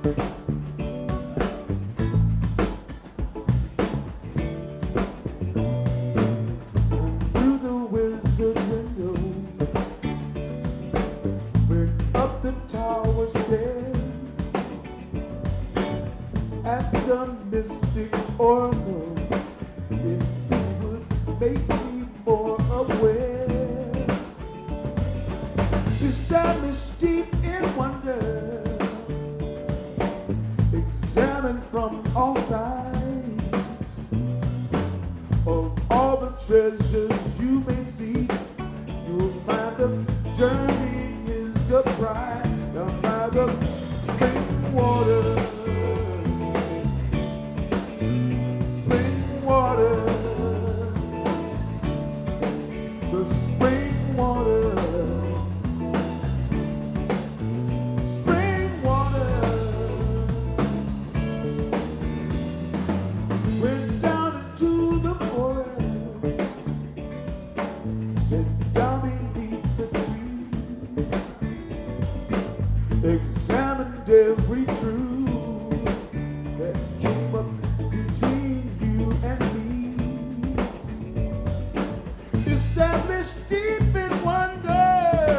Through the wizard window, went up the tower stairs, asked the mystic oracle if he would make me more aware, established deep in wonder, examined from all sides, of all the treasures you may see, you'll find the journey is the prize, down by the spring water. Spring water, the spring water, spring water. Went down into the forest, sat down beneath the tree, examined every truth that came up between you and me, established deep in wonder,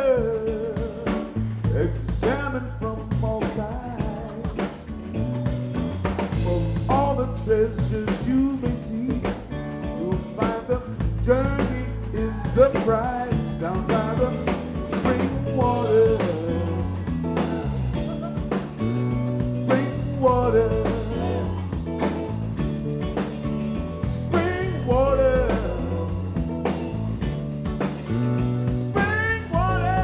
examined from all sides, of all the treasures you may see, you'll find the journey is the prize, down by the spring water, spring water. Spring water, spring water.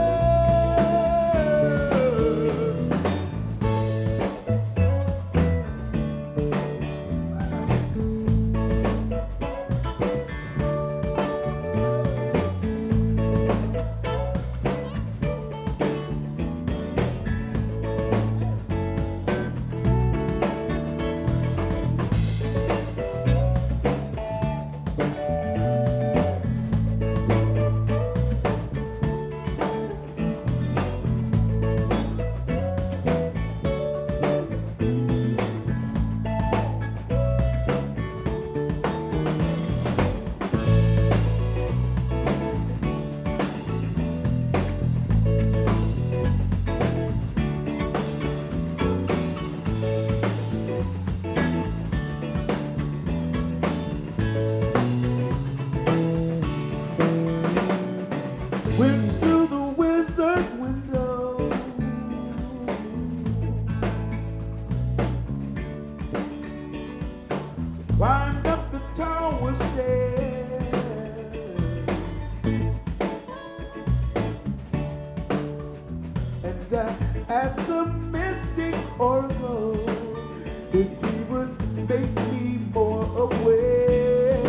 Went through the wizard's window, climbed up the tower stairs, and asked the mystic oracle if he would make me more aware.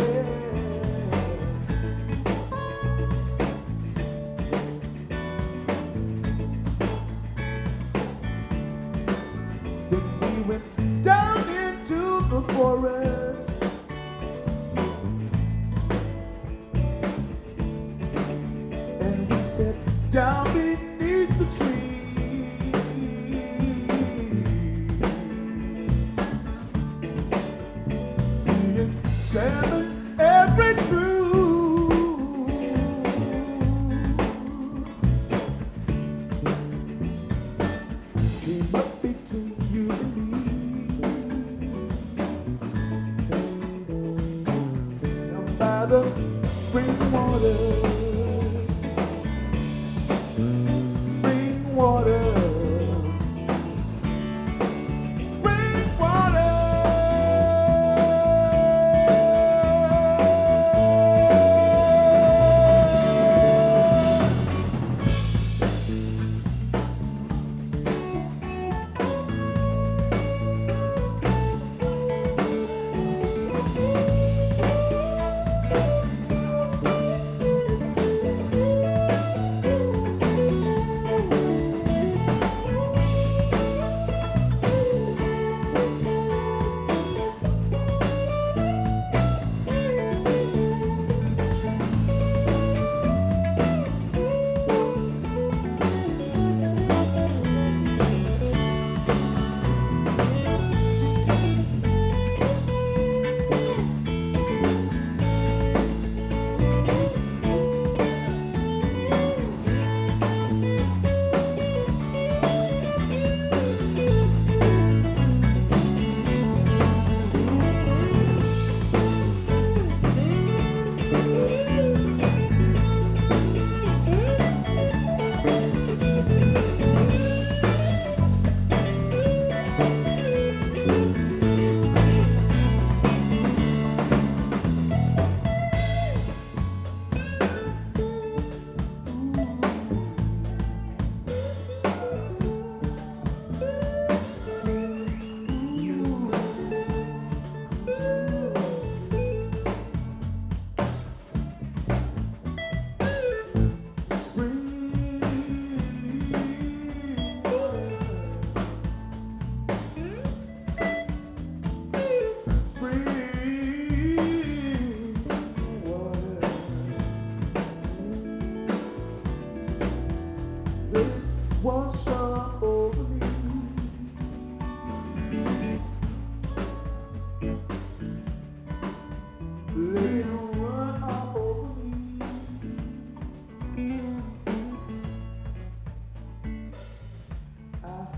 Then we went down into the forest, and we sat down beneath the tree, we examined every truth came up between you and me,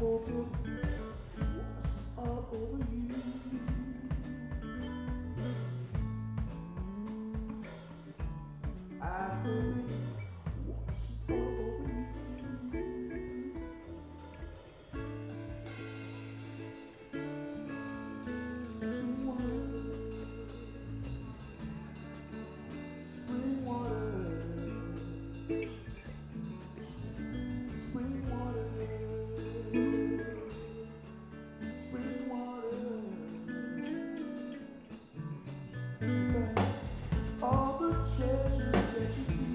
hope it washes all over you. I hope it washes all over you. Spring water, spring water, spring water. All the treasures that you see,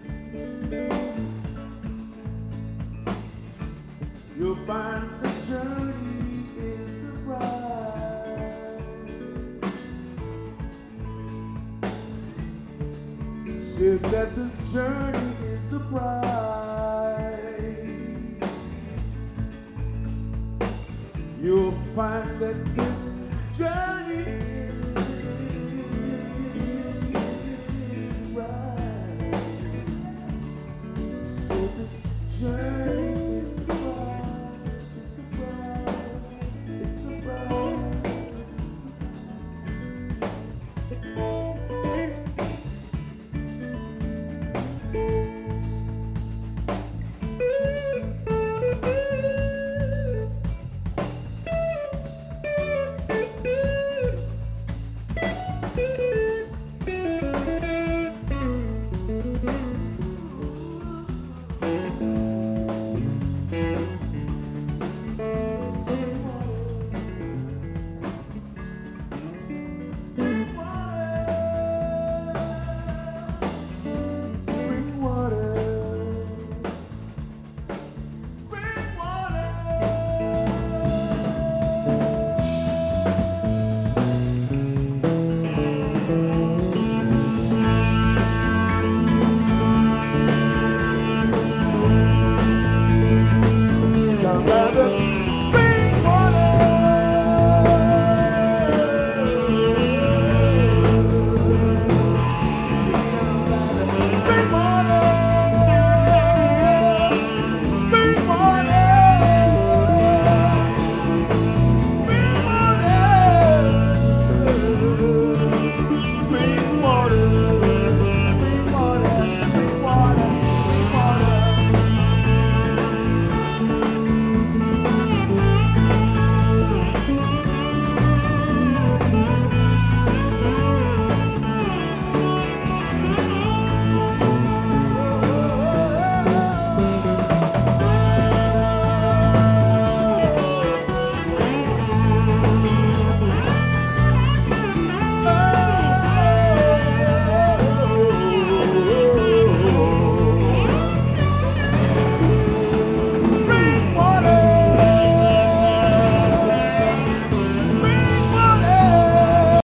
you'll find the journey is the prize. Said that this journey is the prize. You'll find that this journey is right. So this journey